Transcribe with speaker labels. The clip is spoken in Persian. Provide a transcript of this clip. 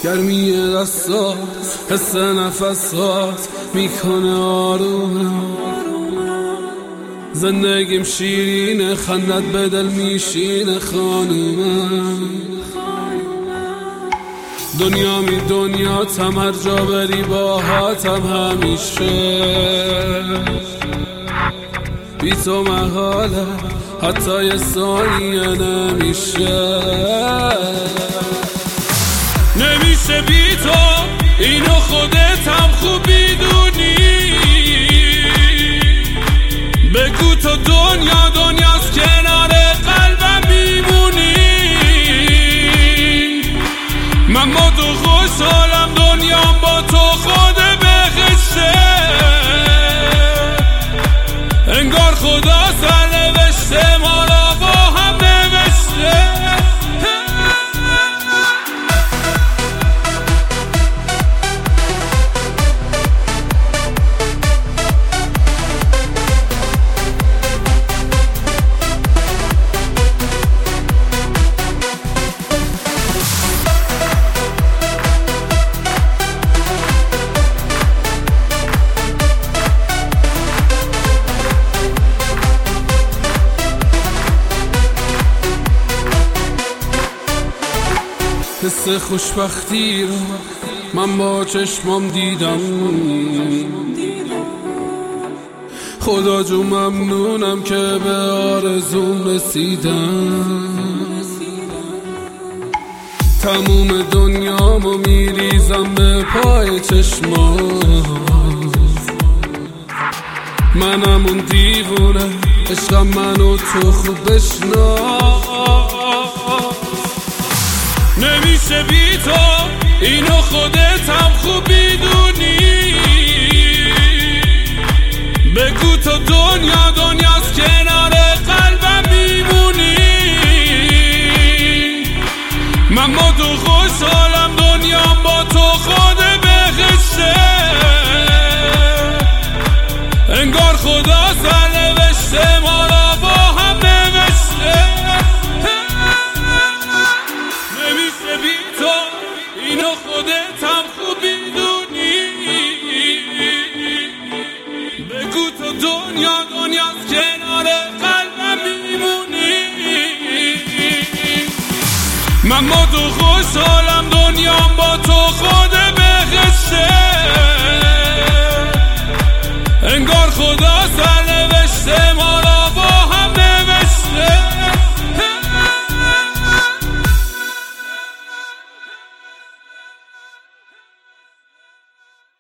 Speaker 1: گرمی دستات حس نفسات میکنه آرومم. زندگیم شیرینه خندت به دل میشینه خانومم. دنیاتم هر جا بری باهاتم همیشه. بی تو محاله حتی یه ثانیه نمیشه بی تو، اینو خودتم خوب میدونی. بگو تو دنیاست کنار قلبم میمونی. من با تو خوشحالم، دنیام با تو خود بهشته. انگار خدا سرنوشته ما را با هم نوشته. حس خوشبختی رو من با چشمام دیدم. خدا جو ممنونم که به آرزوم رسیدم. تموم دنیامو میریزم به پای چشمام. منم اون دیوونه، عشقم منو تو خوب بشناس. نمیشه بی تو، اینو خودتم خوب میدونی. بگو تو دنیاست کنار قلبم میمونی. من با تو خوشحالم، دنیام با تو خود بهشته. انگار خدا سرنوشته ما را با هم نوشته. اینو خودتم